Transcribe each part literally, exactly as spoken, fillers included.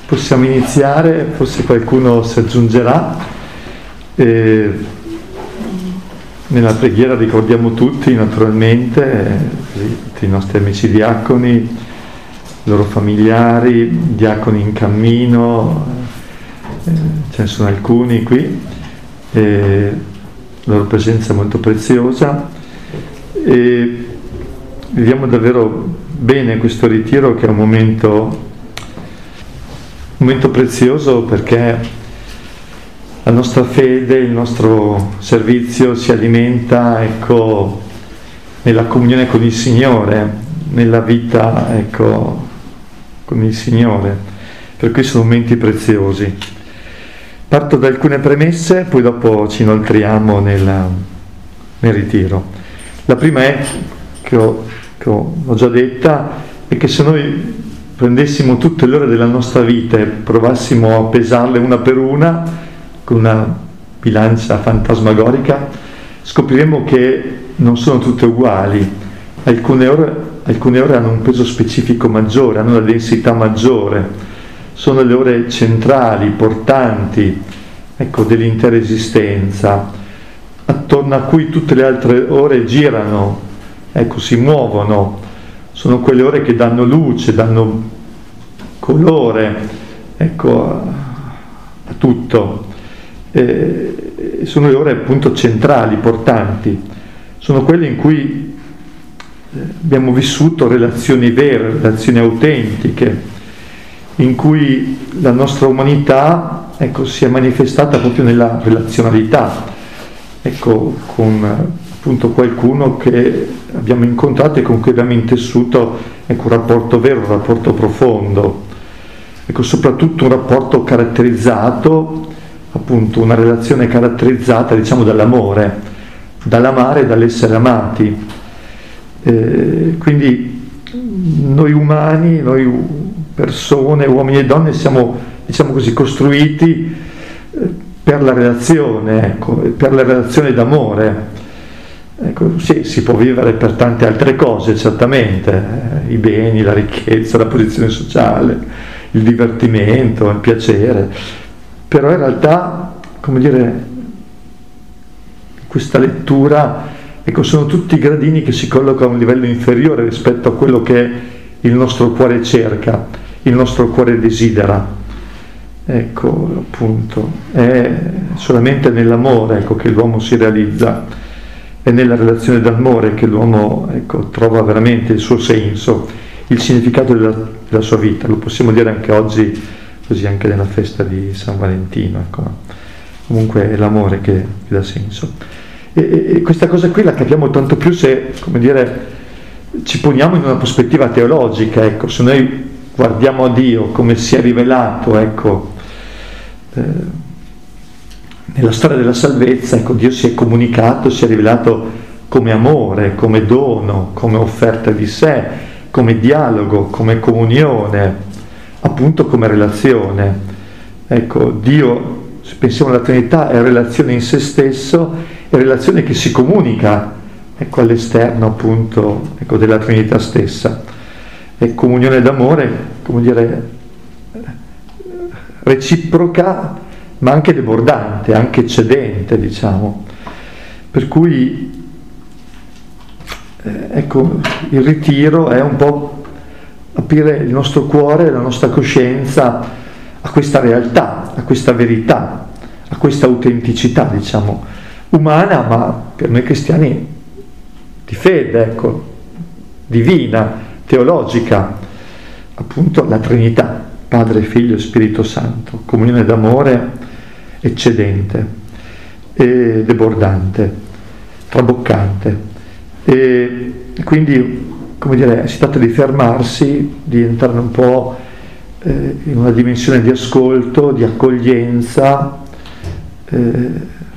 possiamo iniziare, forse qualcuno si aggiungerà. E nella preghiera ricordiamo tutti, naturalmente, tutti i nostri amici diaconi, i loro familiari, diaconi in cammino, eh, ce ne sono alcuni qui, e la loro presenza è molto preziosa, e viviamo davvero bene questo ritiro, che è un momento, un momento prezioso, perché la nostra fede, il nostro servizio si alimenta, ecco, nella comunione con il Signore, nella vita, ecco, con il Signore. Per cui sono momenti preziosi. Parto da alcune premesse, poi dopo ci inoltriamo nella, nel ritiro. La prima è, che ho, che ho, ho già detta, è che se noi prendessimo tutte le ore della nostra vita e provassimo a pesarle una per una, con una bilancia fantasmagorica, scopriremo che non sono tutte uguali. Alcune ore, alcune ore hanno un peso specifico maggiore, hanno una densità maggiore, sono le ore centrali, portanti, ecco, dell'intera esistenza, attorno a cui tutte le altre ore girano, ecco, si muovono. Sono quelle ore che danno luce, danno colore, ecco, a, a tutto. Eh, sono le ore appunto centrali, portanti, sono quelle in cui abbiamo vissuto relazioni vere, relazioni autentiche, in cui la nostra umanità, ecco, si è manifestata proprio nella relazionalità, ecco, con appunto qualcuno che abbiamo incontrato e con cui abbiamo intessuto, ecco, un rapporto vero, un rapporto profondo, ecco, soprattutto un rapporto caratterizzato, appunto una relazione caratterizzata, diciamo, dall'amore, dall'amare e dall'essere amati. Eh, quindi noi umani, noi persone, uomini e donne, siamo, diciamo così, costruiti eh, per la relazione, ecco, per la relazione d'amore. Ecco, sì, si può vivere per tante altre cose, certamente, eh, i beni, la ricchezza, la posizione sociale, il divertimento, il piacere. Però in realtà, come dire, questa lettura, ecco, sono tutti gradini che si collocano a un livello inferiore rispetto a quello che il nostro cuore cerca, il nostro cuore desidera. Ecco, appunto, è solamente nell'amore, ecco, che l'uomo si realizza, è nella relazione d'amore che l'uomo, ecco, trova veramente il suo senso, il significato della, della sua vita. Lo possiamo dire anche oggi, così anche nella festa di San Valentino, ecco. Comunque è l'amore che, che dà senso. E, e questa cosa qui la capiamo tanto più se, come dire, ci poniamo in una prospettiva teologica, ecco. Se noi guardiamo a Dio come si è rivelato, ecco, eh, nella storia della salvezza, ecco, Dio si è comunicato, si è rivelato come amore, come dono, come offerta di sé, come dialogo, come comunione, appunto come relazione. Ecco, Dio, se pensiamo alla Trinità, è relazione in se stesso, è relazione che si comunica, ecco, all'esterno, appunto, ecco, della Trinità stessa. È comunione d'amore, come dire, reciproca, ma anche debordante, anche eccedente, diciamo. Per cui, eh, ecco, il ritiro è un po' aprire il nostro cuore, la nostra coscienza a questa realtà, a questa verità, a questa autenticità, diciamo, umana, ma per noi cristiani di fede, ecco, divina, teologica, appunto la Trinità, Padre, Figlio e Spirito Santo, comunione d'amore eccedente, e debordante, traboccante. E quindi, come dire, si tratta di fermarsi, di entrare un po' eh, in una dimensione di ascolto, di accoglienza, eh,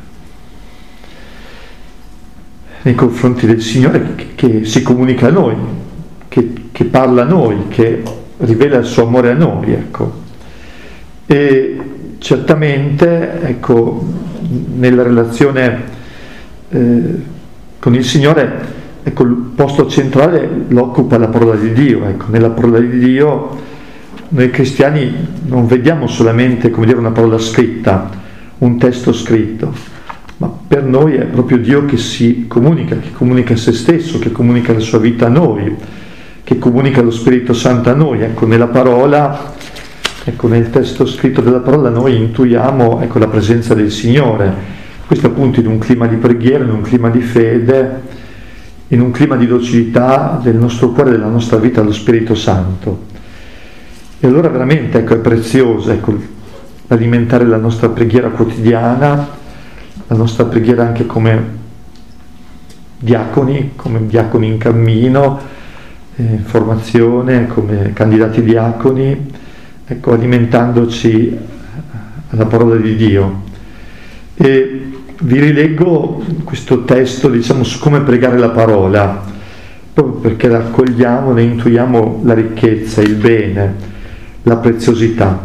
nei confronti del Signore che, che si comunica a noi, che, che parla a noi, che rivela il suo amore a noi, ecco. E certamente, ecco, nella relazione eh, con il Signore, ecco, il posto centrale lo occupa la parola di Dio, ecco. Nella parola di Dio noi cristiani non vediamo solamente, come dire, una parola scritta, un testo scritto, ma per noi è proprio Dio che si comunica, che comunica se stesso, che comunica la sua vita a noi, che comunica lo Spirito Santo a noi. Ecco, nella parola, ecco, nel testo scritto della parola noi intuiamo, ecco, la presenza del Signore. Questo appunto in un clima di preghiera, in un clima di fede, in un clima di docilità del nostro cuore, della nostra vita allo Spirito Santo. E allora veramente, ecco, è prezioso, ecco, alimentare la nostra preghiera quotidiana, la nostra preghiera anche come diaconi, come diaconi in cammino, eh, in formazione, come candidati diaconi, ecco, alimentandoci alla parola di Dio. E vi rileggo questo testo, diciamo, su come pregare la parola, proprio perché la accogliamo, ne intuiamo la ricchezza, il bene, la preziosità.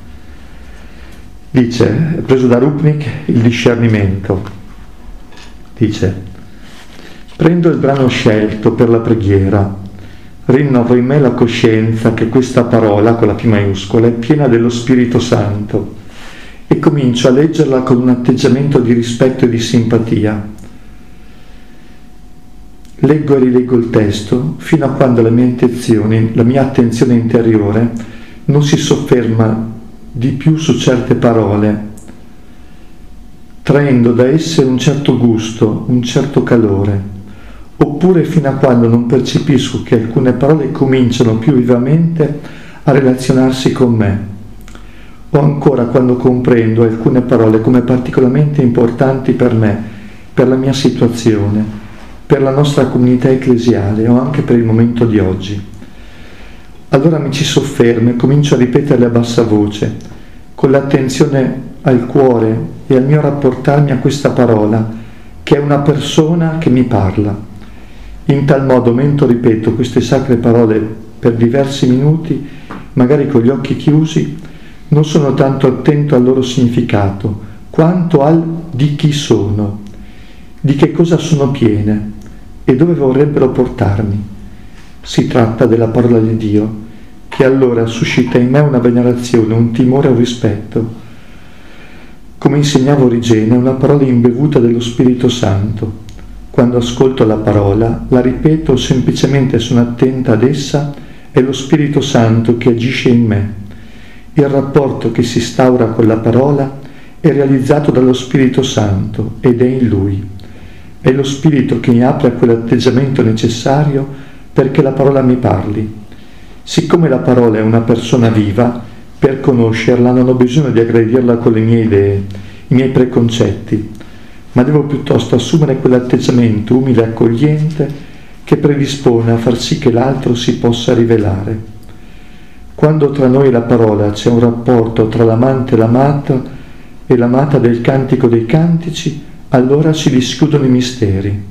Dice, è preso da Rupnik, il discernimento. Dice: prendo il brano scelto per la preghiera, rinnovo in me la coscienza che questa parola, con la P maiuscola, è piena dello Spirito Santo e comincio a leggerla con un atteggiamento di rispetto e di simpatia. Leggo e rileggo il testo fino a quando la mia intenzione, la mia attenzione interiore non si sofferma di più su certe parole, traendo da esse un certo gusto, un certo calore, oppure fino a quando non percepisco che alcune parole cominciano più vivamente a relazionarsi con me, o ancora quando comprendo alcune parole come particolarmente importanti per me, per la mia situazione, per la nostra comunità ecclesiale o anche per il momento di oggi. Allora mi ci soffermo e comincio a ripeterle a bassa voce, con l'attenzione al cuore e al mio rapportarmi a questa parola, che è una persona che mi parla. In tal modo, mentre ripeto queste sacre parole per diversi minuti, magari con gli occhi chiusi, non sono tanto attento al loro significato, quanto al di chi sono, di che cosa sono piene e dove vorrebbero portarmi. Si tratta della parola di Dio, che allora suscita in me una venerazione, un timore e un rispetto. Come insegnava Origene, è una parola imbevuta dello Spirito Santo. Quando ascolto la parola, la ripeto o semplicemente sono attenta ad essa, è lo Spirito Santo che agisce in me. Il rapporto che si instaura con la parola è realizzato dallo Spirito Santo ed è in Lui. È lo Spirito che mi apre a quell'atteggiamento necessario perché la parola mi parli. Siccome la parola è una persona viva, per conoscerla non ho bisogno di aggredirla con le mie idee, i miei preconcetti, ma devo piuttosto assumere quell'atteggiamento umile e accogliente che predispone a far sì che l'altro si possa rivelare. Quando tra noi e la parola c'è un rapporto tra l'amante e l'amato e l'amata del cantico dei cantici, allora si dischiudono i misteri.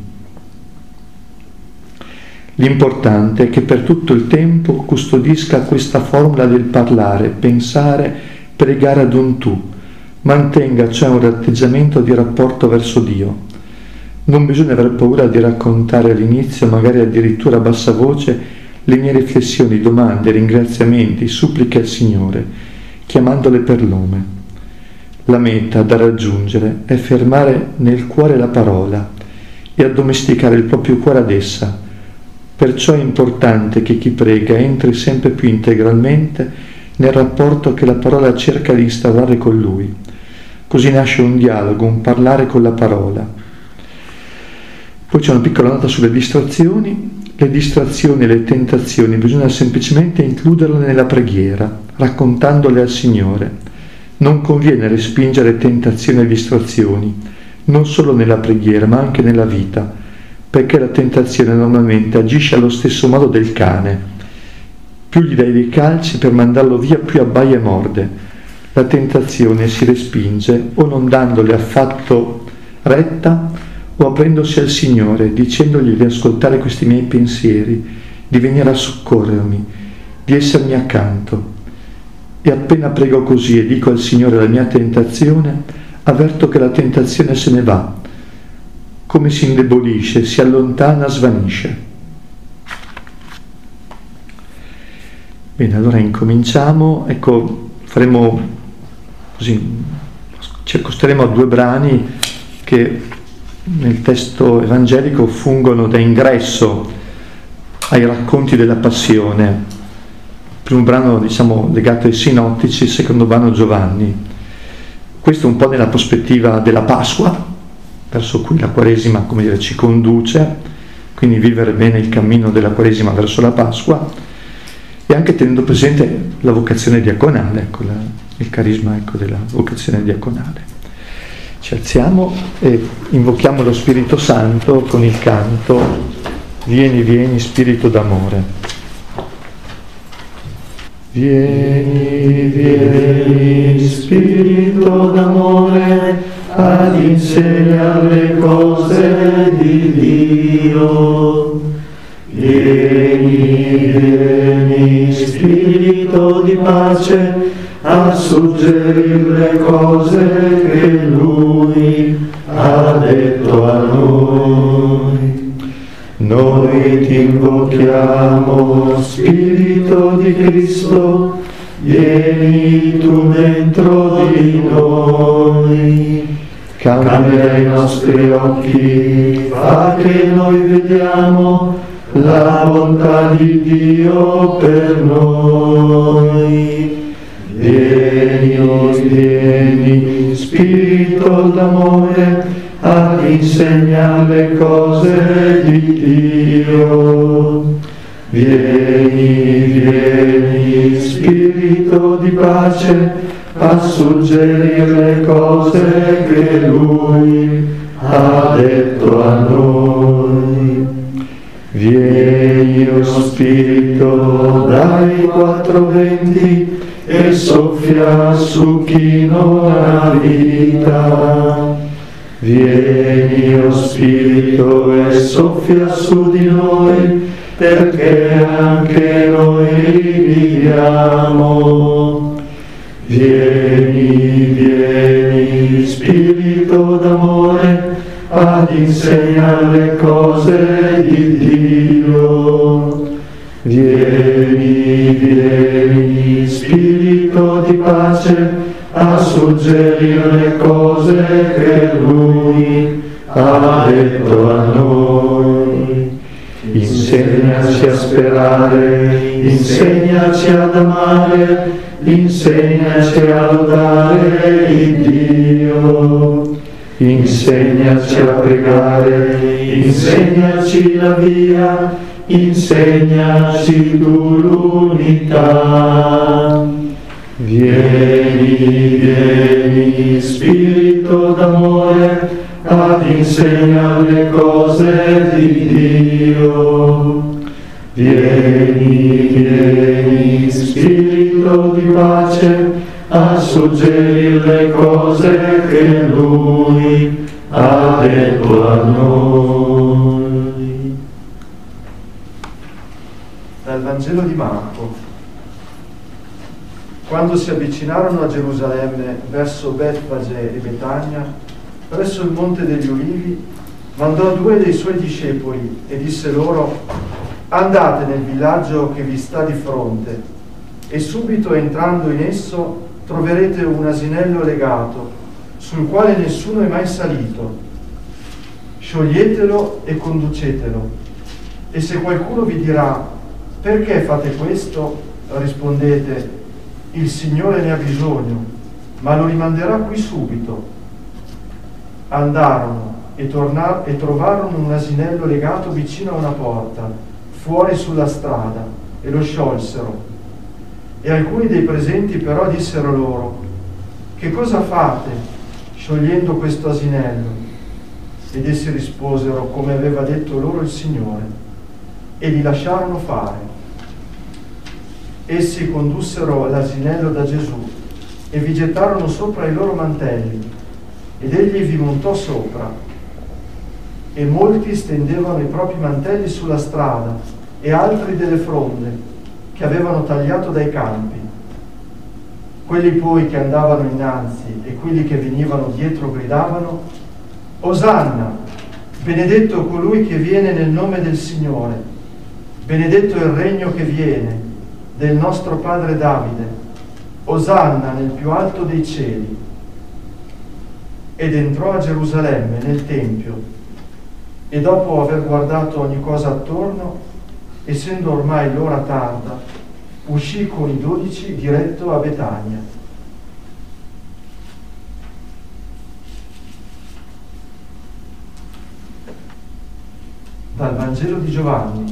L'importante è che per tutto il tempo custodisca questa formula del parlare, pensare, pregare ad un tu, mantenga cioè un atteggiamento di rapporto verso Dio. Non bisogna aver paura di raccontare all'inizio, magari addirittura a bassa voce, le mie riflessioni, domande, ringraziamenti, suppliche al Signore, chiamandole per nome. La meta da raggiungere è fermare nel cuore la parola e addomesticare il proprio cuore ad essa. Perciò è importante che chi prega entri sempre più integralmente nel rapporto che la parola cerca di instaurare con lui. Così nasce un dialogo, un parlare con la parola. Poi c'è una piccola nota sulle distrazioni. Le distrazioni e le tentazioni bisogna semplicemente includerle nella preghiera, raccontandole al Signore. Non conviene respingere tentazioni e distrazioni, non solo nella preghiera ma anche nella vita, perché la tentazione normalmente agisce allo stesso modo del cane. Più gli dai dei calci per mandarlo via, più abbaia e morde. La tentazione si respinge o non dandole affatto retta o aprendosi al Signore, dicendogli di ascoltare questi miei pensieri, di venire a soccorrermi, di essermi accanto. E appena prego così e dico al Signore la mia tentazione, avverto che la tentazione se ne va, come si indebolisce, si allontana, svanisce. Bene, allora incominciamo. Ecco, faremo così, ci accosteremo a due brani che nel testo evangelico fungono da ingresso ai racconti della passione. Il primo brano, diciamo, legato ai sinottici, il secondo brano Giovanni. Questo un po' nella prospettiva della Pasqua, verso cui la Quaresima, come dire, ci conduce, quindi vivere bene il cammino della Quaresima verso la Pasqua, e anche tenendo presente la vocazione diaconale, ecco, la, il carisma, ecco, della vocazione diaconale. Ci alziamo e invochiamo lo Spirito Santo con il canto Vieni, vieni, Spirito d'amore. Vieni, vieni, Spirito d'amore, ad insegnare le cose di Dio. Vieni, vieni, Spirito di pace, a suggerire le cose che Lui ha detto a noi. Noi ti invochiamo, Spirito di Cristo, vieni tu dentro di noi. Cambia i nostri occhi, fa che noi vediamo la bontà di Dio per noi. Vieni, vieni, Spirito d'amore, ad insegnare le cose di Dio. Vieni, vieni, Spirito di pace, a suggerire le cose che Lui ha detto a noi. Vieni, o Spirito, dai quattro venti, e soffia su chi non ha vita. Vieni, o Spirito, e soffia su di noi, perché anche noi viviamo. Vieni, vieni, Spirito d'amore, ad insegnare le cose di Dio. Vieni, vieni, Spirito di pace, a suggerire le cose che Lui ha detto a noi. Insegnaci a sperare, insegnaci ad amare, insegnaci a lodare il Dio. Insegnaci a pregare, insegnaci la via, insegnaci tu l'unità. Vieni, vieni, Spirito d'amore, ad insegnare le cose di Dio. Vieni, vieni, Spirito di pace, a suggerire le cose che Lui ha detto a noi. Dal Vangelo di Marco. Quando si avvicinarono a Gerusalemme verso Betfage e Betania, presso il Monte degli Ulivi, mandò due dei suoi discepoli e disse loro: andate nel villaggio che vi sta di fronte, e subito entrando in esso troverete un asinello legato, sul quale nessuno è mai salito. Scioglietelo e conducetelo. E se qualcuno vi dirà: perché fate questo? Rispondete: il Signore ne ha bisogno, ma lo rimanderà qui subito. Andarono e, tornarono, e trovarono un asinello legato vicino a una porta, fuori sulla strada, e lo sciolsero. E alcuni dei presenti però dissero loro: che cosa fate sciogliendo questo asinello? Ed essi risposero come aveva detto loro il Signore, e li lasciarono fare. Essi condussero l'asinello da Gesù e vi gettarono sopra i loro mantelli, ed egli vi montò sopra. E molti stendevano i propri mantelli sulla strada, e altri delle fronde che avevano tagliato dai campi. Quelli poi che andavano innanzi e quelli che venivano dietro gridavano: Osanna, benedetto colui che viene nel nome del Signore, benedetto il regno che viene, del nostro padre Davide, Osanna nel più alto dei cieli. Ed entrò a Gerusalemme nel Tempio, e dopo aver guardato ogni cosa attorno, essendo ormai l'ora tarda, uscì con i dodici diretto a Betania. Dal Vangelo di Giovanni.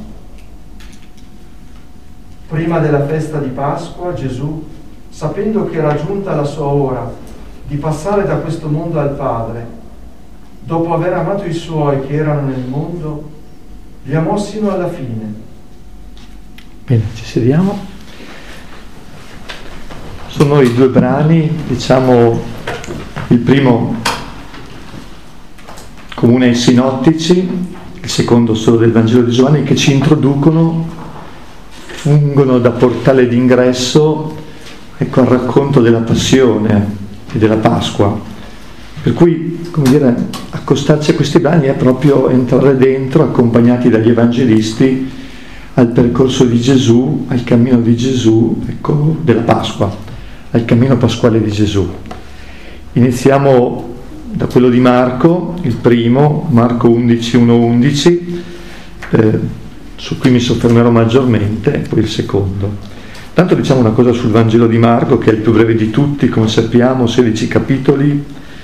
Prima della festa di Pasqua, Gesù, sapendo che era giunta la sua ora di passare da questo mondo al Padre, dopo aver amato i suoi che erano nel mondo, li amò sino alla fine. Bene, ci sediamo. Sono i due brani, diciamo, il primo comune ai sinottici, il secondo solo del Vangelo di Giovanni, che ci introducono, fungono da portale d'ingresso, ecco, al racconto della passione e della Pasqua. Per cui, come dire, accostarci a questi brani è proprio entrare dentro, accompagnati dagli evangelisti, al percorso di Gesù, al cammino di Gesù, ecco, della Pasqua, al cammino pasquale di Gesù. Iniziamo da quello di Marco, il primo, Marco undici, uno undici, eh, su cui mi soffermerò maggiormente, e poi il secondo. Tanto diciamo una cosa sul Vangelo di Marco, che è il più breve di tutti, come sappiamo, sedici capitoli.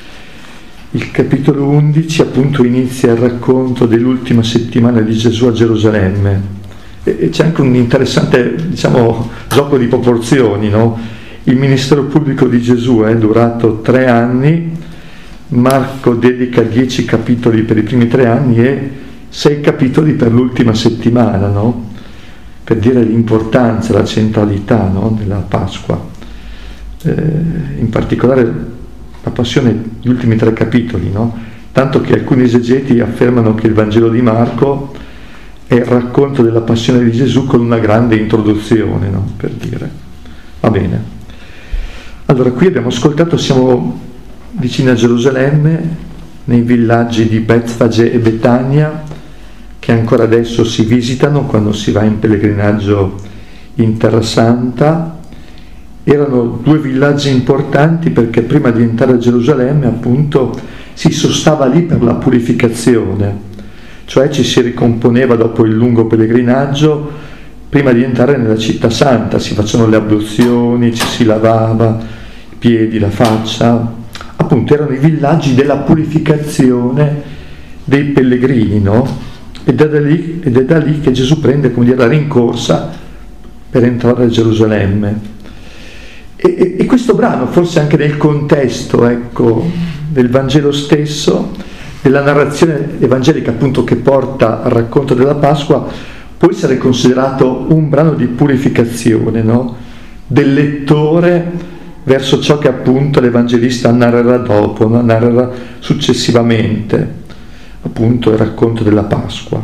Il capitolo undici appunto inizia il racconto dell'ultima settimana di Gesù a Gerusalemme. E, e c'è anche un interessante, diciamo, gioco di proporzioni, no? Il ministero pubblico di Gesù è durato tre anni, Marco dedica dieci capitoli per i primi tre anni e sei capitoli per l'ultima settimana, no? Per dire l'importanza, la centralità, no? Della Pasqua. Eh, in particolare la passione, gli ultimi tre capitoli, no? Tanto che alcuni esegeti affermano che il Vangelo di Marco è il racconto della passione di Gesù con una grande introduzione, no? Per dire. Va bene. Allora, qui abbiamo ascoltato, siamo vicino a Gerusalemme, nei villaggi di Betfage e Betania, che ancora adesso si visitano quando si va in pellegrinaggio in Terra Santa. Erano due villaggi importanti perché prima di entrare a Gerusalemme, appunto, si sostava lì per la purificazione, cioè ci si ricomponeva dopo il lungo pellegrinaggio. Prima di entrare nella città santa si facevano le abluzioni, ci si lavava i piedi, la faccia. Appunto erano i villaggi della purificazione dei pellegrini, no? Ed è da lì, ed è da lì che Gesù prende, come dire, la rincorsa per entrare a Gerusalemme. E, e, e questo brano, forse anche nel contesto, ecco, del Vangelo stesso, della narrazione evangelica appunto che porta al racconto della Pasqua, può essere considerato un brano di purificazione, no? Del lettore verso ciò che appunto l'Evangelista narrerà dopo, no? Narrerà successivamente, appunto il racconto della Pasqua.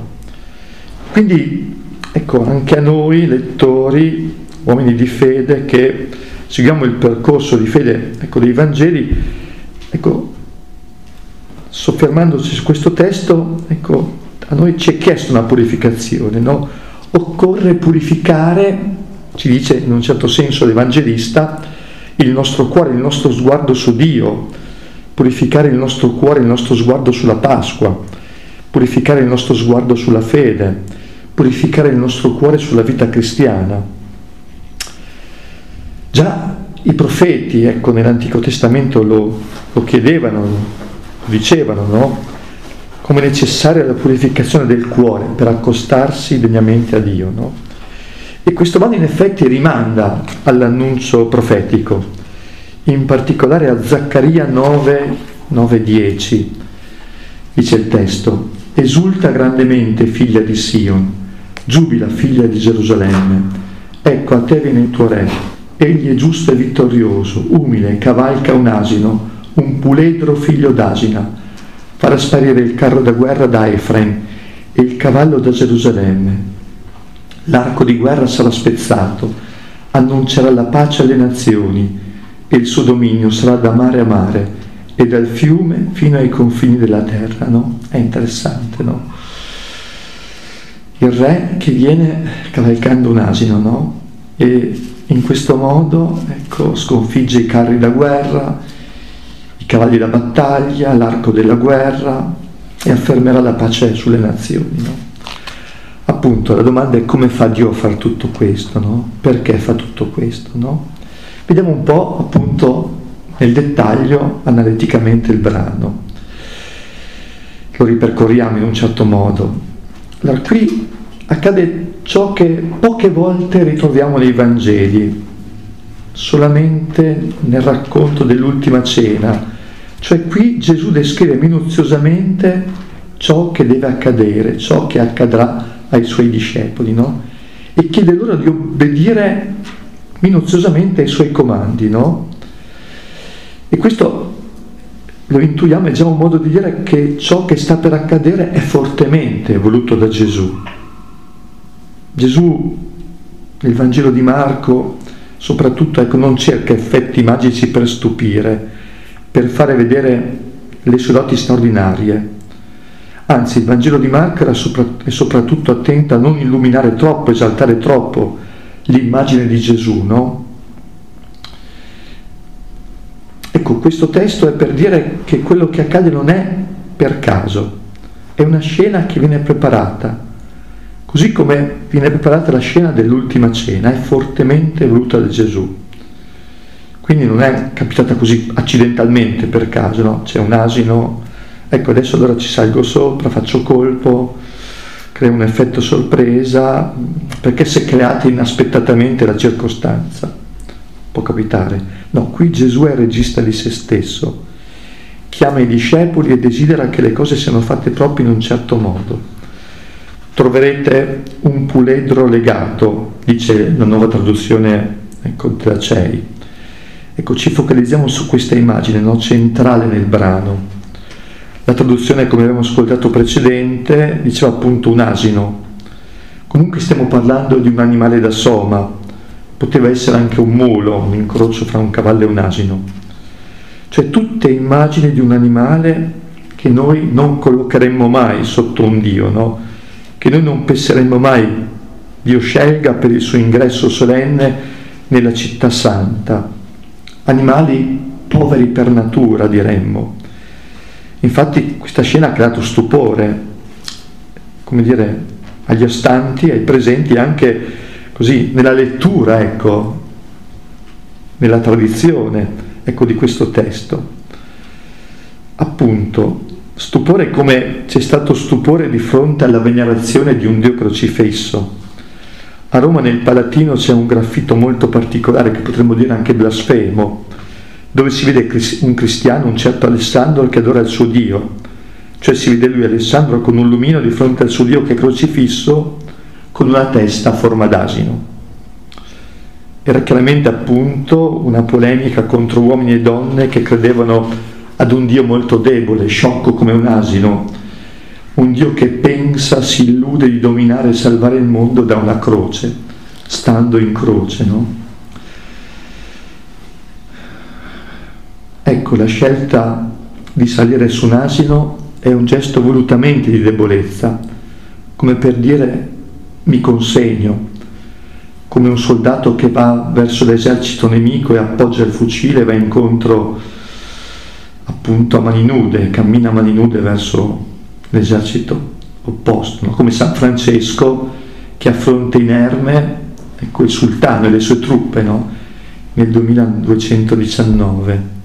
Quindi, ecco, anche a noi, lettori, uomini di fede, che seguiamo il percorso di fede, ecco, dei Vangeli, ecco, soffermandoci su questo testo, ecco, a noi ci è chiesto una purificazione, no? Occorre purificare, ci dice in un certo senso l'Evangelista, il nostro cuore, il nostro sguardo su Dio, purificare il nostro cuore, il nostro sguardo sulla Pasqua, purificare il nostro sguardo sulla fede, purificare il nostro cuore sulla vita cristiana. Già i profeti, ecco, nell'Antico Testamento lo, lo chiedevano, lo dicevano, no? Come necessaria la purificazione del cuore per accostarsi degnamente a Dio, no? E questo brano in effetti rimanda all'annuncio profetico, in particolare a Zaccaria nove, nove dieci. Dice il testo: esulta grandemente, figlia di Sion, giubila, figlia di Gerusalemme, ecco a te viene il tuo re, egli è giusto e vittorioso, umile, cavalca un asino, un puledro figlio d'asina, farà sparire il carro da guerra da Efraim e il cavallo da Gerusalemme. L'arco di guerra sarà spezzato, annuncerà la pace alle nazioni, e il suo dominio sarà da mare a mare e dal fiume fino ai confini della terra, no? È interessante, no? Il re che viene cavalcando un asino, no? e in questo modo, ecco, sconfigge i carri da guerra, i cavalli da battaglia, l'arco della guerra e affermerà la pace sulle nazioni, no? Appunto, la domanda è: come fa Dio a fare tutto questo, no? Perché fa tutto questo, no? Vediamo un po', appunto, nel dettaglio, analiticamente il brano. Lo ripercorriamo in un certo modo. Allora, qui accade ciò che poche volte ritroviamo nei Vangeli, solamente nel racconto dell'ultima cena. Cioè qui Gesù descrive minuziosamente ciò che deve accadere, ciò che accadrà ai suoi discepoli, no? E chiede loro di obbedire minuziosamente ai suoi comandi, no? E questo lo intuiamo, è già un modo di dire che ciò che sta per accadere è fortemente voluto da Gesù. Gesù, nel Vangelo di Marco, soprattutto, ecco, non cerca effetti magici per stupire, per fare vedere le sue doti straordinarie. Anzi, il Vangelo di Marco era sopra, è soprattutto attento a non illuminare troppo, esaltare troppo l'immagine di Gesù, no? Ecco, questo testo è per dire che quello che accade non è per caso, è una scena che viene preparata, così come viene preparata la scena dell'ultima cena, è fortemente voluta da Gesù. Quindi non è capitata così accidentalmente, per caso, no? C'è un asino, ecco adesso allora ci salgo sopra, faccio colpo, creo un effetto sorpresa, perché si è creata inaspettatamente la circostanza. Può capitare. No, qui Gesù è il regista di se stesso, chiama i discepoli e desidera che le cose siano fatte proprio in un certo modo. Troverete un puledro legato, dice la nuova traduzione, ecco, della C E I. Ecco, ci focalizziamo su questa immagine, no? Centrale nel brano. La traduzione, come abbiamo ascoltato precedente, diceva appunto un asino. Comunque stiamo parlando di un animale da soma, poteva essere anche un mulo, un incrocio fra un cavallo e un asino. Cioè tutte immagini di un animale che noi non collocheremmo mai sotto un Dio, no? Che noi non penseremmo mai Dio scelga per il suo ingresso solenne nella città santa. Animali poveri per natura, diremmo. Infatti questa scena ha creato stupore, come dire, agli astanti, ai presenti, anche così nella lettura, ecco, nella tradizione, ecco, di questo testo. Appunto, stupore come c'è stato stupore di fronte alla venerazione di un Dio crocifisso. A Roma nel Palatino c'è un graffito molto particolare, che potremmo dire anche blasfemo, dove si vede un cristiano, un certo Alessandro, che adora il suo Dio. Cioè si vede lui, Alessandro, con un lumino di fronte al suo Dio che è crocifisso, con una testa a forma d'asino. Era chiaramente appunto una polemica contro uomini e donne che credevano ad un Dio molto debole, sciocco come un asino, un Dio che pensa, si illude di dominare e salvare il mondo da una croce, stando in croce, no? Ecco, la scelta di salire su un asino è un gesto volutamente di debolezza, come per dire mi consegno, come un soldato che va verso l'esercito nemico e appoggia il fucile e va incontro appunto a mani nude, cammina a mani nude verso l'esercito opposto, no? Come San Francesco che affronta inerme, ecco, il sultano e le sue truppe, no? Nel duemiladuecentodiciannove.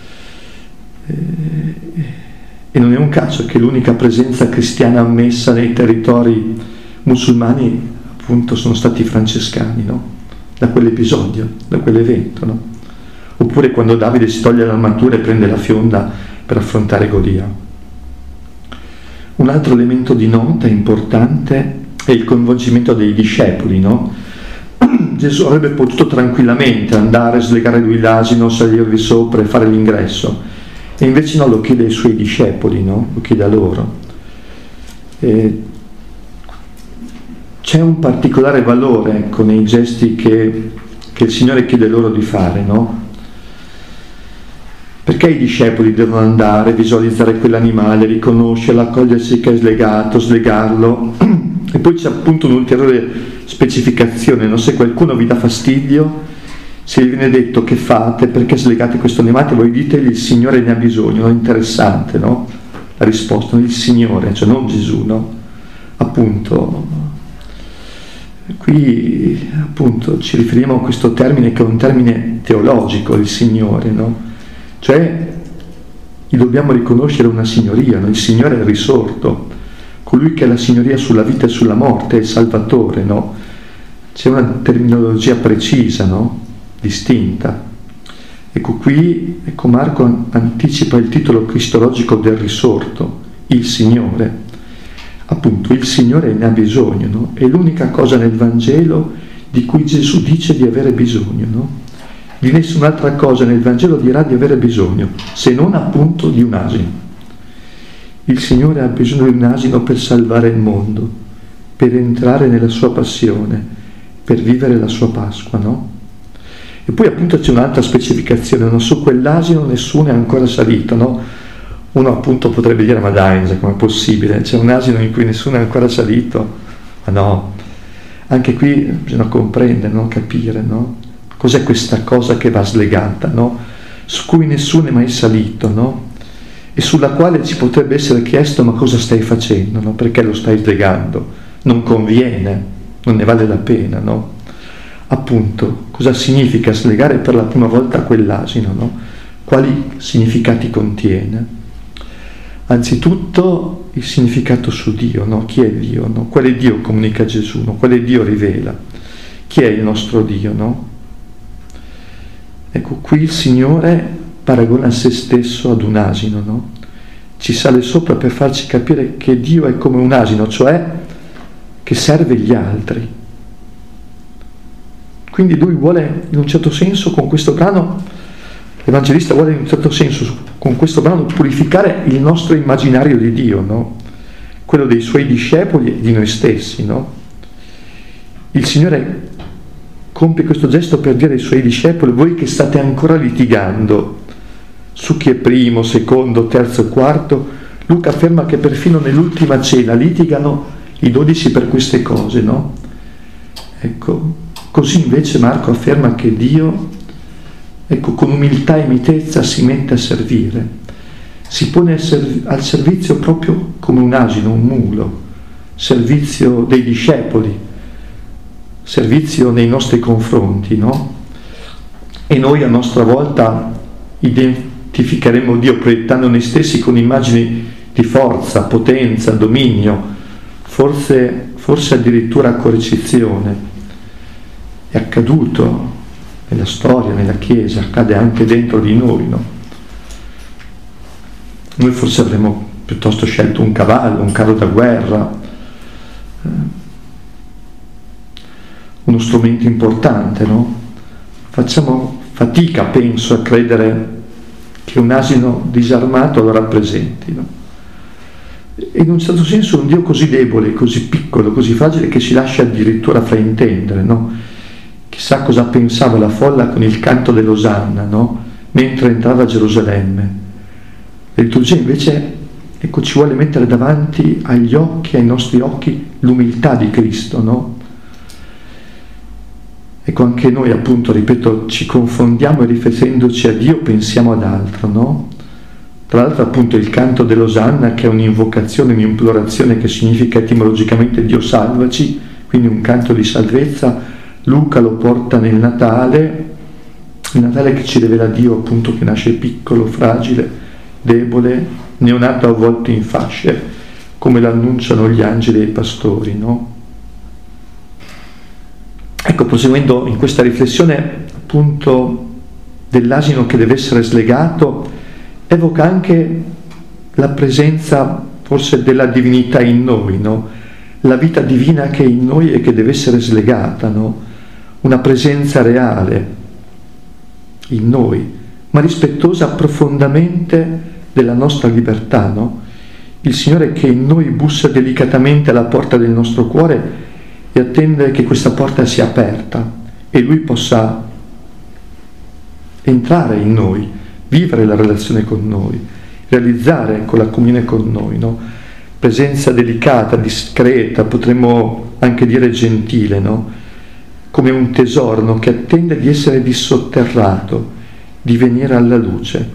E non è un caso che l'unica presenza cristiana ammessa nei territori musulmani appunto sono stati i francescani, no? Da quell'episodio, da quell'evento, no? Oppure quando Davide si toglie l'armatura e prende la fionda per affrontare Golia. Un altro elemento di nota importante è il coinvolgimento dei discepoli, no? Gesù avrebbe potuto tranquillamente andare, slegare lui l'asino, salirvi sopra e fare l'ingresso, e invece no, lo chiede ai suoi discepoli, no? Lo chiede a loro. E c'è un particolare valore, ecco, nei gesti che, che il Signore chiede loro di fare, no? Perché i discepoli devono andare, visualizzare quell'animale, riconoscerlo, accorgersi che è slegato, slegarlo, E poi c'è appunto un'ulteriore specificazione, no? Se qualcuno vi dà fastidio, se vi viene detto che fate, perché slegate questo animale, voi ditegli il Signore ne ha bisogno, no? Interessante, no? La risposta, il Signore, cioè non Gesù, no? Appunto, qui appunto ci riferiamo a questo termine che è un termine teologico, il Signore, no? Cioè gli dobbiamo riconoscere una signoria, no? Il Signore è il risorto, colui che ha la signoria sulla vita e sulla morte, è il Salvatore, no? C'è una terminologia precisa, no? Distinta. Ecco qui, ecco Marco anticipa il titolo cristologico del risorto, il Signore. Appunto, il Signore ne ha bisogno, no? È l'unica cosa nel Vangelo di cui Gesù dice di avere bisogno, no? Di nessun'altra cosa nel Vangelo dirà di avere bisogno, se non appunto di un asino. Il Signore ha bisogno di un asino per salvare il mondo, per entrare nella sua passione, per vivere la sua Pasqua, no? E poi appunto c'è un'altra specificazione, no? Su quell'asino nessuno è ancora salito, no? Uno appunto potrebbe dire, ma dai, com'è possibile? C'è un asino in cui nessuno è ancora salito? Ma no, anche qui bisogna comprendere, no? Capire, no? Cos'è questa cosa che va slegata, no? Su cui nessuno è mai salito, no? E sulla quale ci potrebbe essere chiesto, ma cosa stai facendo, no? Perché lo stai slegando? Non conviene, non ne vale la pena, no? Appunto, cosa significa slegare per la prima volta quell'asino, no? Quali significati contiene? Anzitutto il significato su Dio, no? Chi è Dio, no? Quale Dio comunica Gesù, no? Quale Dio rivela? Chi è il nostro Dio, no? Ecco, qui il Signore paragona se stesso ad un asino, no? Ci sale sopra per farci capire che Dio è come un asino, cioè che serve gli altri. Quindi lui vuole, in un certo senso, con questo brano, l'Evangelista vuole in un certo senso, con questo brano, purificare il nostro immaginario di Dio, no? Quello dei suoi discepoli e di noi stessi, no? Il Signore compie questo gesto per dire ai suoi discepoli: voi che state ancora litigando su chi è primo, secondo, terzo e quarto, Luca afferma che perfino nell'ultima cena litigano i dodici per queste cose, no? Ecco, così invece Marco afferma che Dio, ecco, con umiltà e mitezza si mette a servire, si pone al servizio proprio come un asino, un mulo, servizio dei discepoli, servizio nei nostri confronti, no? E noi a nostra volta identificheremo Dio proiettando noi stessi con immagini di forza, potenza, dominio, forse, forse addirittura coercizione. È accaduto nella storia, nella Chiesa, accade anche dentro di noi, no? Noi forse avremmo piuttosto scelto un cavallo, un carro da guerra, uno strumento importante, no? Facciamo fatica, penso, a credere che un asino disarmato lo rappresenti, no? E in un certo senso un Dio così debole, così piccolo, così fragile, che ci lascia addirittura fraintendere, no? Chissà cosa pensava la folla con il canto dell'Osanna, no? Mentre entrava a Gerusalemme. La liturgia invece, ecco, ci vuole mettere davanti agli occhi, ai nostri occhi, l'umiltà di Cristo, no? Ecco, anche noi, appunto, ripeto, ci confondiamo e riflettendoci a Dio pensiamo ad altro, no? Tra l'altro, appunto, il canto dell'Osanna, che è un'invocazione, un'implorazione che significa etimologicamente Dio salvaci, quindi un canto di salvezza. Luca lo porta nel Natale, il Natale che ci rivela Dio, appunto, che nasce piccolo, fragile, debole, neonato avvolto in fasce, come l'annunciano gli angeli e i pastori, no? Ecco, proseguendo in questa riflessione, appunto, dell'asino che deve essere slegato, evoca anche la presenza forse della divinità in noi, no? La vita divina che è in noi e che deve essere slegata, no? Una presenza reale in noi, ma rispettosa profondamente della nostra libertà, no? Il Signore che in noi bussa delicatamente alla porta del nostro cuore e attende che questa porta sia aperta e Lui possa entrare in noi, vivere la relazione con noi, realizzare con la comunione con noi, no? presenza delicata, discreta, potremmo anche dire gentile, no? Come un tesoro, no? Che attende di essere dissotterrato, di venire alla luce.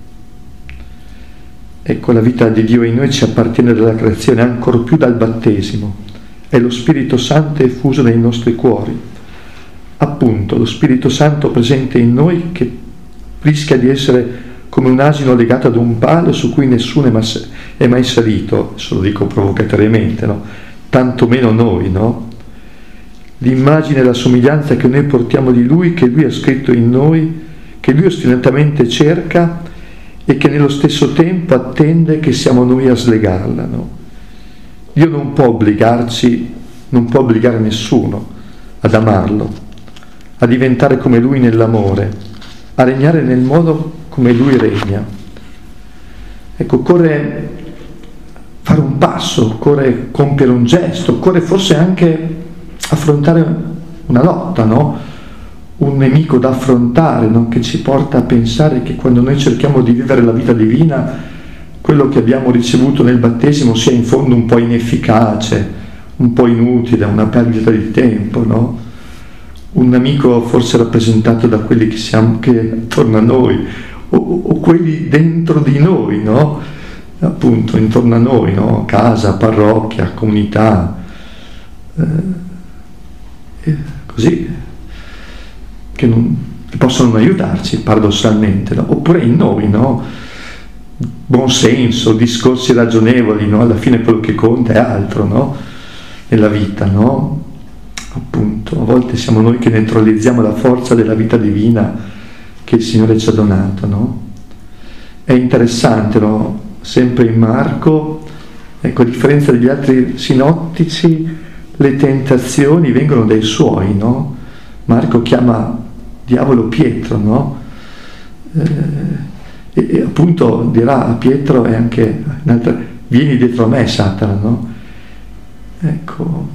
Ecco, la vita di Dio in noi ci appartiene dalla creazione, ancor più dal battesimo. È lo Spirito Santo effuso nei nostri cuori. Appunto, lo Spirito Santo presente in noi che rischia di essere come un asino legato ad un palo su cui nessuno è mai salito, se lo dico provocatoriamente, no? Tanto meno noi, no? L'immagine e la somiglianza che noi portiamo di Lui, che Lui ha scritto in noi, che Lui ostinatamente cerca e che nello stesso tempo attende che siamo noi a slegarla, no? Dio non può obbligarci, non può obbligare nessuno ad amarlo, a diventare come Lui nell'amore, a regnare nel modo come Lui regna. Ecco, occorre fare un passo, occorre compiere un gesto, occorre forse anche affrontare una lotta, no? Un nemico da affrontare, no? Che ci porta a pensare che quando noi cerchiamo di vivere la vita divina, quello che abbiamo ricevuto nel battesimo sia in fondo un po' inefficace, un po' inutile, una perdita di tempo, no? Un nemico forse rappresentato da quelli che siamo che attorno a noi, o, o quelli dentro di noi, no? Appunto, intorno a noi, no? Casa, parrocchia, comunità, eh, così, che, non, che possono non aiutarci paradossalmente, no? Oppure in noi, no? Buon senso, discorsi ragionevoli, no? Alla fine quello che conta è altro, no? Nella vita, no? Appunto, a volte siamo noi che neutralizziamo la forza della vita divina che il Signore ci ha donato, no? È interessante, no? Sempre in Marco, ecco, a differenza degli altri sinottici, le tentazioni vengono dai suoi, no? Marco chiama diavolo Pietro, no? Eh, e, e appunto dirà a Pietro e anche un'altra, vieni dietro a me, Satana, no? Ecco,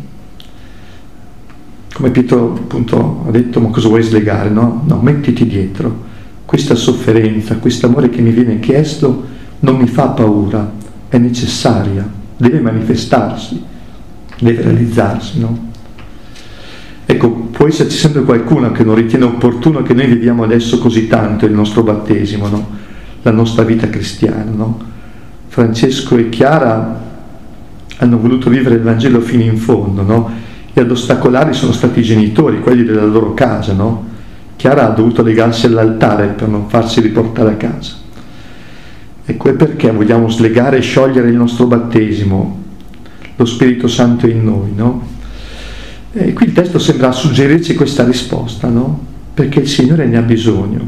come Pietro appunto ha detto, ma cosa vuoi slegare, no? No, mettiti dietro. Questa sofferenza, questo amore che mi viene chiesto non mi fa paura, è necessaria, deve manifestarsi, deve realizzarsi, no? Ecco, può esserci sempre qualcuno che non ritiene opportuno che noi viviamo adesso così tanto il nostro battesimo, no? La nostra vita cristiana, no? Francesco e Chiara hanno voluto vivere il Vangelo fino in fondo, no? E ad ostacolarli sono stati i genitori, quelli della loro casa, no? Chiara ha dovuto legarsi all'altare per non farsi riportare a casa. Ecco, è perché vogliamo slegare e sciogliere il nostro battesimo, lo Spirito Santo in noi, no? E qui il testo sembra suggerirci questa risposta, no? Perché il Signore ne ha bisogno.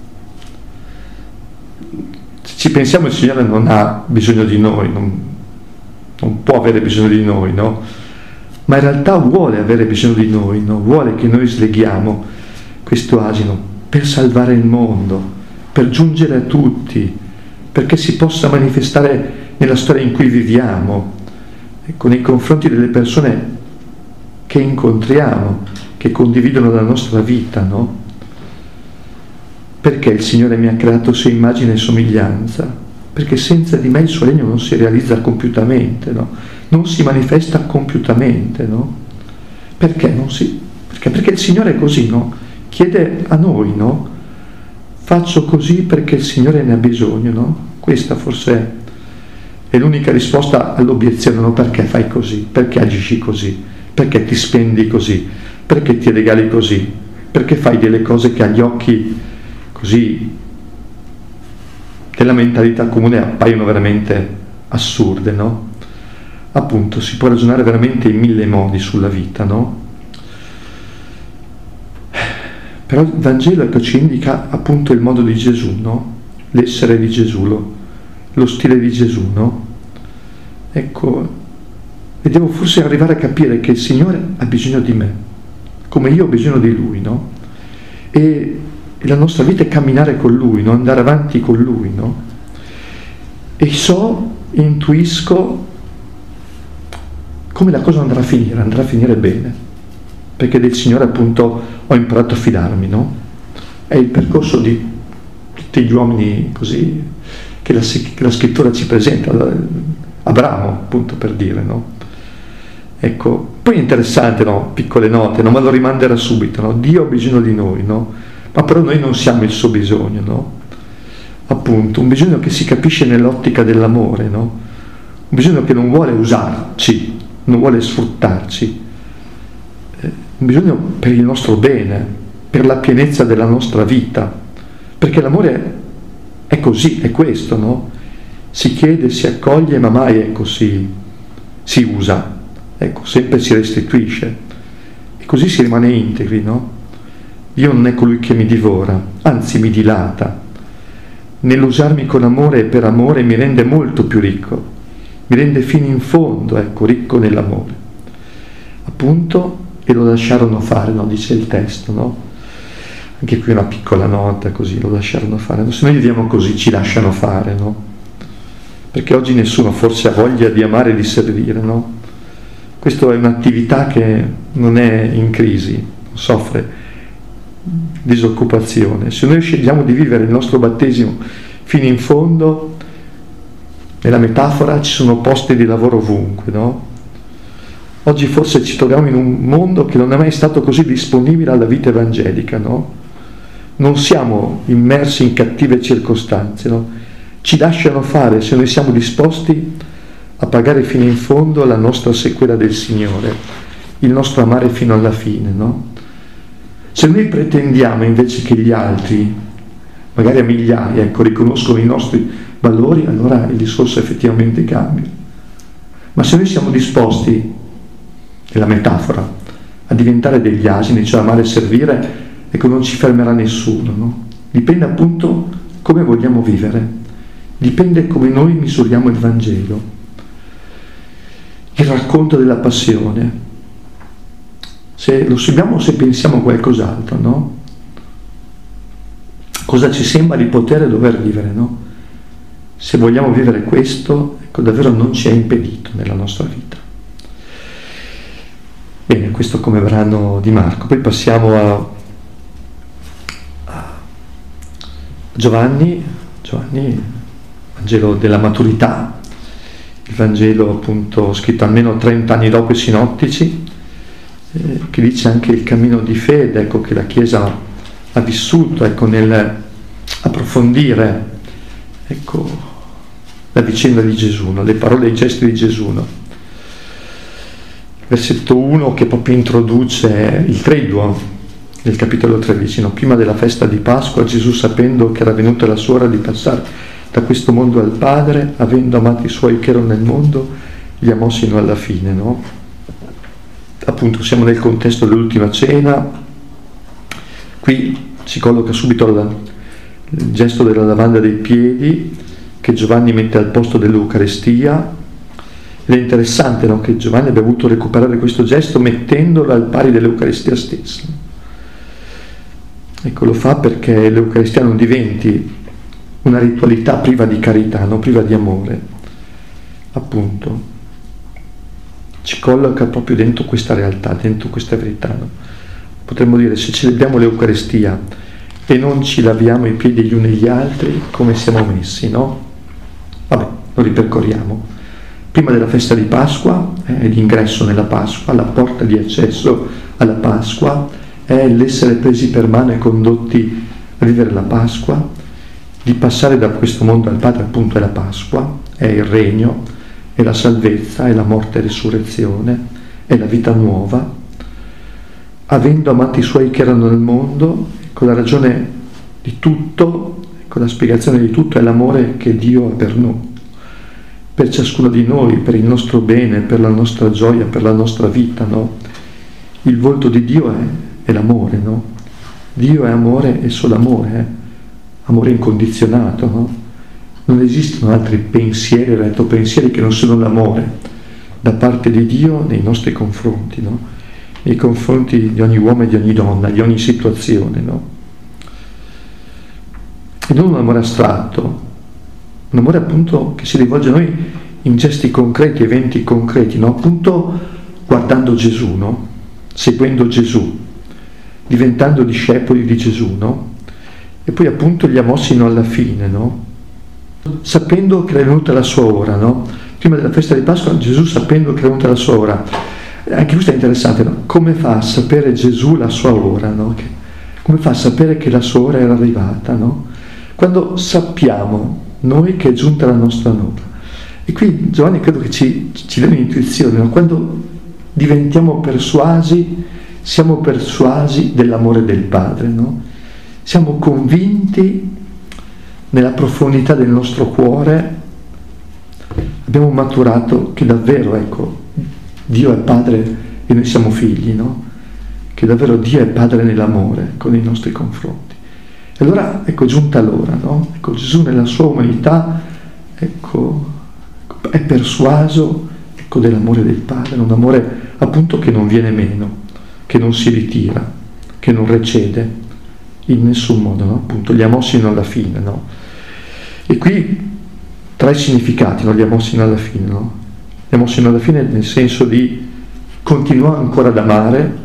Se ci pensiamo, il Signore non ha bisogno di noi, non, non può avere bisogno di noi, no? Ma in realtà vuole avere bisogno di noi, no? Vuole che noi sleghiamo questo asino per salvare il mondo, per giungere a tutti, perché si possa manifestare nella storia in cui viviamo, ecco, nei confronti delle persone che incontriamo, che condividono la nostra vita, no? Perché il Signore mi ha creato sua immagine e somiglianza? Perché senza di me il suo regno non si realizza compiutamente, no? Non si manifesta compiutamente, no? Perché non si? Perché, perché il Signore è così, no? Chiede a noi, no? Faccio così perché il Signore ne ha bisogno, no? Questa forse è l'unica risposta all'obiezione, no? Perché fai così? Perché agisci così? Perché ti spendi così? Perché ti regali così? Perché fai delle cose che agli occhi così della mentalità comune appaiono veramente assurde, no? Appunto, si può ragionare veramente in mille modi sulla vita, no? Però il Vangelo, ecco, ci indica appunto il modo di Gesù, no? L'essere di Gesù, lo, lo stile di Gesù, no? Ecco, e devo forse arrivare a capire che il Signore ha bisogno di me, come io ho bisogno di Lui, no? E, e la nostra vita è camminare con Lui, no? Andare avanti con Lui, no? E so, intuisco come la cosa andrà a finire, andrà a finire bene, perché del Signore appunto ho imparato a fidarmi, no? È il percorso di tutti gli uomini così che la, che la scrittura ci presenta, Abramo, appunto, per dire, no? Ecco, poi è interessante, no? Piccole note, no? Ma lo rimanderà subito, no? Dio ha bisogno di noi, no? Ma però noi non siamo il suo bisogno, no? Appunto, un bisogno che si capisce nell'ottica dell'amore, no? Un bisogno che non vuole usarci, non vuole sfruttarci, eh, un bisogno per il nostro bene, per la pienezza della nostra vita, perché l'amore è così, è questo, no? Si chiede, si accoglie, ma mai è così, si usa, ecco, sempre si restituisce, e così si rimane integri, no? Dio non è colui che mi divora, anzi mi dilata. Nell'usarmi con amore e per amore mi rende molto più ricco, mi rende fino in fondo, ecco, ricco nell'amore. Appunto, e lo lasciarono fare, no? Dice il testo, no? Anche qui una piccola nota, così, lo lasciarono fare. No? Se noi viviamo così, ci lasciano fare, no? Perché oggi nessuno forse ha voglia di amare e di servire, no? Questa è un'attività che non è in crisi, non soffre disoccupazione. Se noi scegliamo di vivere il nostro battesimo fino in fondo, nella metafora ci sono posti di lavoro ovunque, no? Oggi forse ci troviamo in un mondo che non è mai stato così disponibile alla vita evangelica, no? Non siamo immersi in cattive circostanze, no? Ci lasciano fare se noi siamo disposti a pagare fino in fondo la nostra sequela del Signore, il nostro amare fino alla fine, no? Se noi pretendiamo invece che gli altri, magari a migliaia, ecco, riconoscono i nostri valori, allora il discorso effettivamente cambia. Ma se noi siamo disposti, nella metafora, a diventare degli asini, cioè amare e servire, ecco, non ci fermerà nessuno, no? Dipende appunto come vogliamo vivere, dipende come noi misuriamo il Vangelo, il racconto della passione. Se lo seguiamo o se pensiamo a qualcos'altro, no? Cosa ci sembra di poter e dover vivere, no? Se vogliamo vivere questo, ecco, davvero non ci è impedito nella nostra vita. Bene, questo come brano di Marco. Poi passiamo a, a Giovanni, Giovanni, Vangelo della maturità, il Vangelo appunto scritto almeno trenta anni dopo i sinottici, eh, che dice anche il cammino di fede, ecco, che la Chiesa ha vissuto, ecco, nel approfondire, ecco, la vicenda di Gesù, no? Le parole e i gesti di Gesù, no? Versetto uno che proprio introduce il triduo del capitolo tredici, no? Prima della festa di Pasqua Gesù, sapendo che era venuta la sua ora di passare da questo mondo al Padre, avendo amato i suoi che erano nel mondo, li amò sino alla fine, no? Appunto siamo nel contesto dell'ultima cena, qui si colloca subito la, il gesto della lavanda dei piedi che Giovanni mette al posto dell'Eucaristia, ed è interessante, no, che Giovanni abbia voluto recuperare questo gesto mettendolo al pari dell'Eucaristia stessa. Ecco, lo fa perché l'Eucaristia non diventi una ritualità priva di carità, no? Priva di amore, appunto. Ci colloca proprio dentro questa realtà, dentro questa verità, no? Potremmo dire, se celebriamo l'Eucaristia e non ci laviamo i piedi gli uni e gli altri, come siamo messi, no? Vabbè, lo ripercorriamo. Prima della festa di Pasqua è eh, l'ingresso nella Pasqua, la porta di accesso alla Pasqua, è l'essere presi per mano e condotti a vivere la Pasqua, di passare da questo mondo al Padre, appunto è la Pasqua, è il regno, è la salvezza, è la morte e risurrezione, è la vita nuova. Avendo amato i suoi che erano nel mondo, con la ragione di tutto, con la spiegazione di tutto, è l'amore che Dio ha per noi, per ciascuno di noi, per il nostro bene, per la nostra gioia, per la nostra vita, no? Il volto di Dio è, è l'amore, no? Dio è amore e solo amore, eh? Amore incondizionato, no? Non esistono altri pensieri, rettopensieri che non sono l'amore da parte di Dio nei nostri confronti, no? Nei confronti di ogni uomo e di ogni donna, di ogni situazione, no? E non un amore astratto, un amore appunto che si rivolge a noi in gesti concreti, eventi concreti, no? Appunto guardando Gesù, no? Seguendo Gesù, diventando discepoli di Gesù, no? E poi appunto li amò sino alla fine, no? Sapendo che è venuta la sua ora, no? prima della festa di Pasqua, Gesù, sapendo che era venuta la sua ora, anche questo è interessante, no? Come fa a sapere Gesù la sua ora, no? Che, come fa a sapere che la sua ora era arrivata, no? Quando sappiamo noi che è giunta la nostra ora. E qui Giovanni credo che ci, ci dà un'intuizione, no? Quando diventiamo persuasi, siamo persuasi dell'amore del Padre, no? Siamo convinti nella profondità del nostro cuore, abbiamo maturato che davvero, ecco, Dio è Padre e noi siamo figli, no? Che davvero Dio è Padre nell'amore con i nostri confronti. E allora, ecco, è giunta l'ora, no? Ecco, Gesù nella sua umanità, ecco, è persuaso, ecco, dell'amore del Padre, un amore appunto che non viene meno, che non si ritira, che non recede in nessun modo, no? Appunto, gli amo sino alla fine, no? E qui tre significati, no? Gli amo sino alla fine, no? Gli amo sino alla fine nel senso di continua ancora ad amare,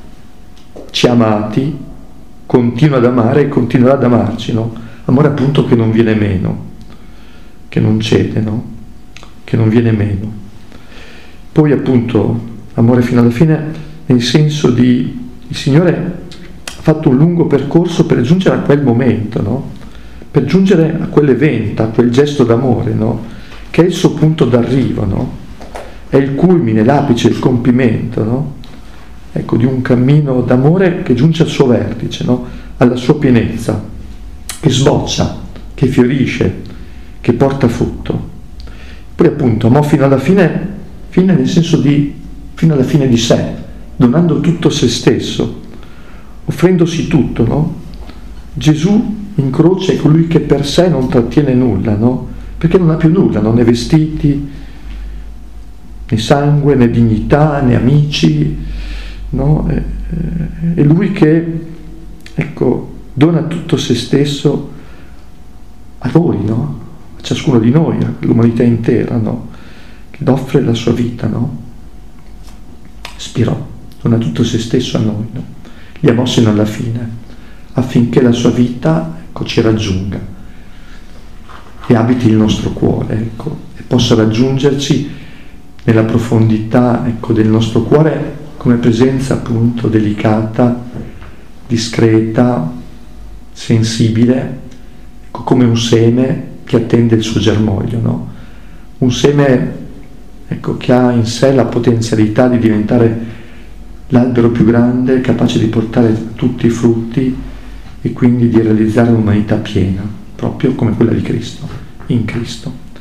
ci ha amati, continua ad amare e continuerà ad amarci, no? Amore appunto che non viene meno, che non cede, no? Che non viene meno. Poi appunto amore fino alla fine nel senso di il Signore ha fatto un lungo percorso per giungere a quel momento, no? Per giungere a quell'evento, a quel gesto d'amore, no? Che è il suo punto d'arrivo, no? È il culmine, l'apice, il compimento, no? Ecco, di un cammino d'amore che giunge al suo vertice, no? Alla sua pienezza, che sboccia, che fiorisce, che porta frutto. Poi appunto amò fino alla fine, fine nel senso di fino alla fine di sé, donando tutto se stesso, offrendosi tutto, no? Gesù in croce è colui che per sé non trattiene nulla, no? Perché non ha più nulla, non né vestiti, né sangue, né dignità, né amici, no? È, è lui che, ecco, dona tutto se stesso a voi, no? A ciascuno di noi, all'umanità intera, no? Che offre la sua vita, no? Spirò, dona tutto se stesso a noi, no? Gli amò sino alla fine, affinché la sua vita, ecco, ci raggiunga e abiti il nostro cuore, ecco, e possa raggiungerci nella profondità, ecco, del nostro cuore come presenza appunto delicata, discreta, sensibile, ecco, come un seme che attende il suo germoglio, no? Un seme, ecco, che ha in sé la potenzialità di diventare l'albero più grande, capace di portare tutti i frutti e quindi di realizzare un'umanità piena, proprio come quella di Cristo, in Cristo.